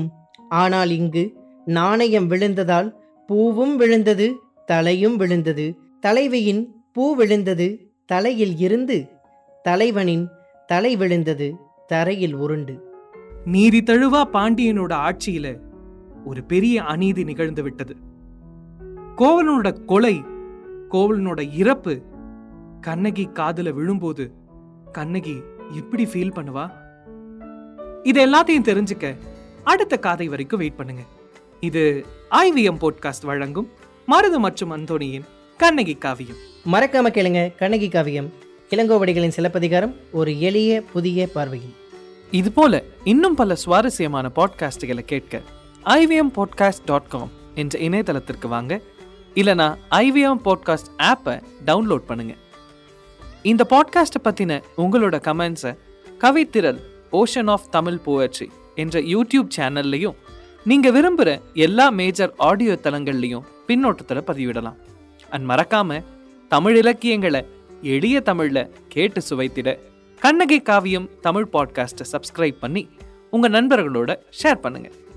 ஆனால் இங்கு நாணயம் விழுந்ததால் பூவும் விழுந்தது, தலையும் விழுந்தது. தலைவியின் பூ விழுந்தது தலையில் இருந்து, தலைவனின் தலை விழுந்தது தரையில் உருண்டு. நீதி தழுவா பாண்டியனோட ஆட்சியில ஒரு பெரிய அநீதி நிகழ்ந்து விட்டது. கோவலனோட கொலை, கோவலனோட இறப்பு கண்ணகி காதுல விழும்போது கண்ணகி எப்படி ஃபீல் பண்ணுவா? இது எல்லாத்தையும் தெரிஞ்சுக்க அடுத்த காதை வரைக்கும் வெயிட் பண்ணுங்க. இது ஐவிஎம் பாட்காஸ்ட் வழங்கும் மருது மற்றும் அந்தோணியின் கண்ணகி காவியம். மறக்காம கேளுங்க கண்ணகி காவியம், இளங்கோவடிகளின் சிலப்பதிகாரம் ஒரு எளிய புதிய பார்வையில். இது போல இன்னும் பல சுவாரஸ்யமான பாட்காஸ்டுகளை கேட்க ஐவிஎம் பாட்காஸ்ட் டாட் காம் என்ற இணையதளத்திற்கு வாங்க, இல்லனா ஐவிஎம் பாட்காஸ்ட் ஆப்பை டவுன்லோட் பண்ணுங்க. இந்த பாட்காஸ்ட்டை பத்தின உங்களோட கமெண்ட்ஸை Kavithiral ocean of Tamil poetry என்ற யூடியூப் சேனல்லையும் நீங்க விரும்புகிற எல்லா மேஜர் ஆடியோ தளங்கள்லையும் பின்னோட்டத்தில் பதிவிடலாம். அண்ட் மறக்காம தமிழ் இலக்கியங்களை எளிய தமிழ்ல கேட்டு சுவைத்திட கண்ணகி காவியம் தமிழ் பாட்காஸ்ட்டை சப்ஸ்கிரைப் பண்ணி உங்க நண்பர்களோட ஷேர் பண்ணுங்க.